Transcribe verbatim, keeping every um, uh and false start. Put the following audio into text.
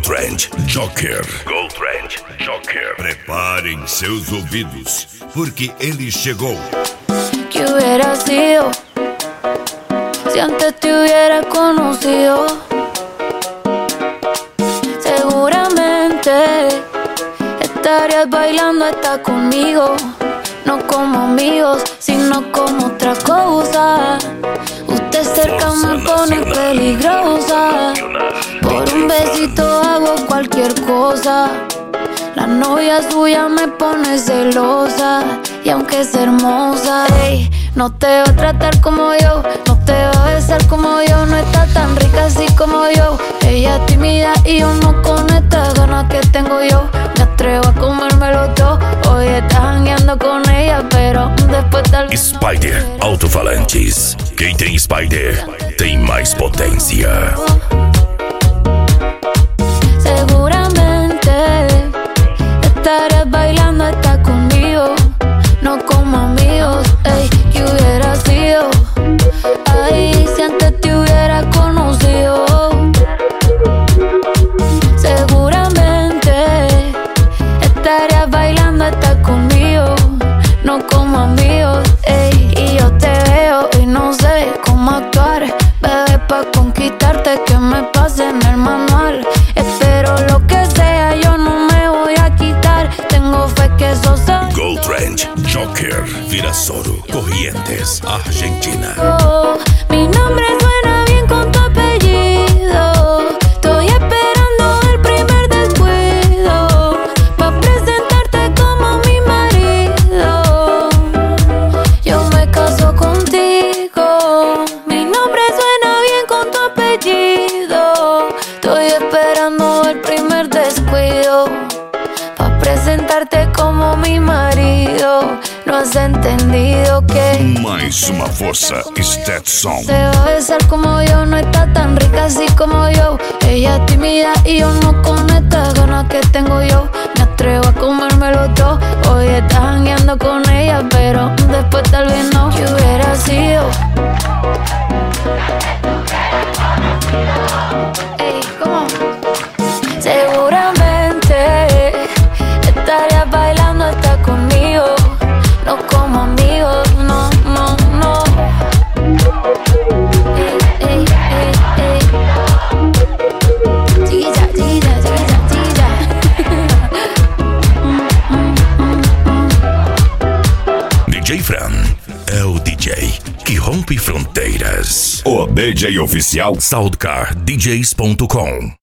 Trend Joker. Gold Trend Joker. Preparem seus ouvidos, porque ele chegou. ¿Qué hubiera sido si antes te hubiera conocido? Seguramente estarías bailando hasta conmigo. No como amigos, sino como otra cosa. Usted cerca me pone peligrosa. Por un besito hago cualquier cosa. La novia suya me pone celosa. Y aunque es hermosa, ey, no te va a tratar como yo, no te va a besar como yo, no está tan rica así como yo. Ella es tímida y yo no, con estas ganas que tengo yo me atrevo a comérmelo todo. Hoy estás jangueando con ella, pero después tal vez Spider no Alto-Falantes. Quem tem Spider tem mais potência. Seguramente estarías bailando hasta conmigo. No como amigos, ey, que hubiera sido. Ay, si antes te hubiera conocido. Seguramente estarías bailando hasta conmigo. No como amigos, ey, y yo te veo y no sé cómo actuar. Bebé, pa' conquistarte que me pase en el manual. Espero lo que sea, yo no me voy a quitar. Tengo fe que eso se Gold Trend Joker, Virasoro, Corrientes, Argentina. Oh, mi nombre suena bien con tu apellido. Estoy esperando el primer descuido pa' presentarte como mi marido. Yo me caso contigo. Mi nombre suena bien con tu apellido. Estoy esperando el primer descuido pa' presentarte como mi marido. No has entendido que Mais uma força, Stetson. te va a besar como yo, no está tan rica así como yo. Ella es tímida y yo no, con estas ganas que tengo yo me atrevo a comérmelo todo. Hoy estás jangueando con ella, pero después tal vez no. ¿Qué hubiera sido? Ey, ¿cómo? Seguramente estarías bailando hasta conmigo. No como amigos, no, no, no. Ey, ey, ey, ey. Tira, tira, tira, tira. D J Fran é o D J que rompe fronteiras. O D J oficial Soundcar D Js ponto com.